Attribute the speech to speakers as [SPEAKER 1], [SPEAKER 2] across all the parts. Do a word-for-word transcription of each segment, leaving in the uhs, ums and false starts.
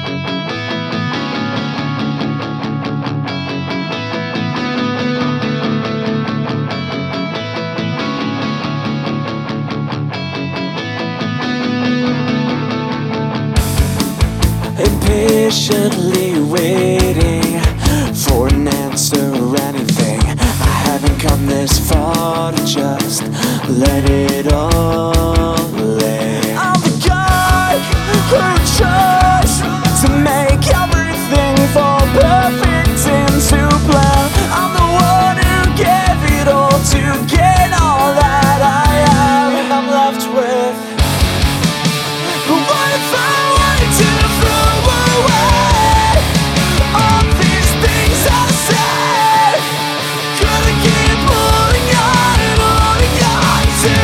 [SPEAKER 1] Impatiently waiting for an answer or anything. I haven't come this far to just let it all lay. I'm the guy who tries to make everything fall perfect into plan. I'm the one who gave it all to gain all that I am, and I'm left with, but what if I wanted to throw away all these things I said? Could I keep holding on and holding on to?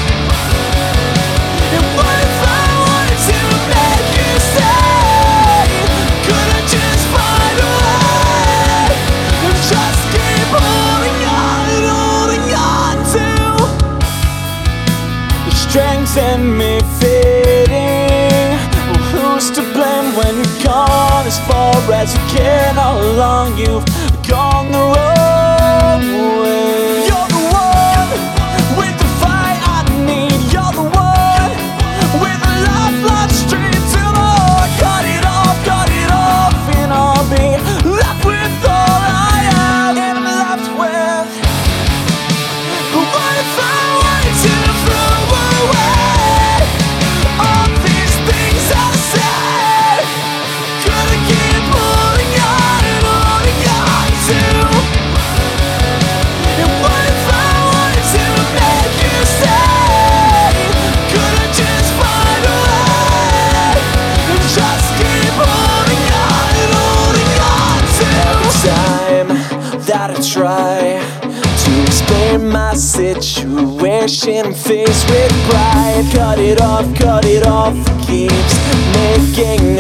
[SPEAKER 1] And what if I wanted to make you stay? Could I just find a way and just keep holding on and holding on to the strength in me fading? Well, who's to blame when you've gone as far as you can? All along you've gone the wrong way. You're the one with the fight I need. You're the one with a lifeline straight to the heart. Cut it off, cut it off, and I'll be left with all I have. And I'm left with, what if I wanted to throw away all these things I said? Could I keep holding on and holding on to? And what if I wanted to make you stay? Could I just find a way and just keep holding on and holding on to? Every time that I try to explain my situation, faced with pride, cut it off, cut it off, it keeps making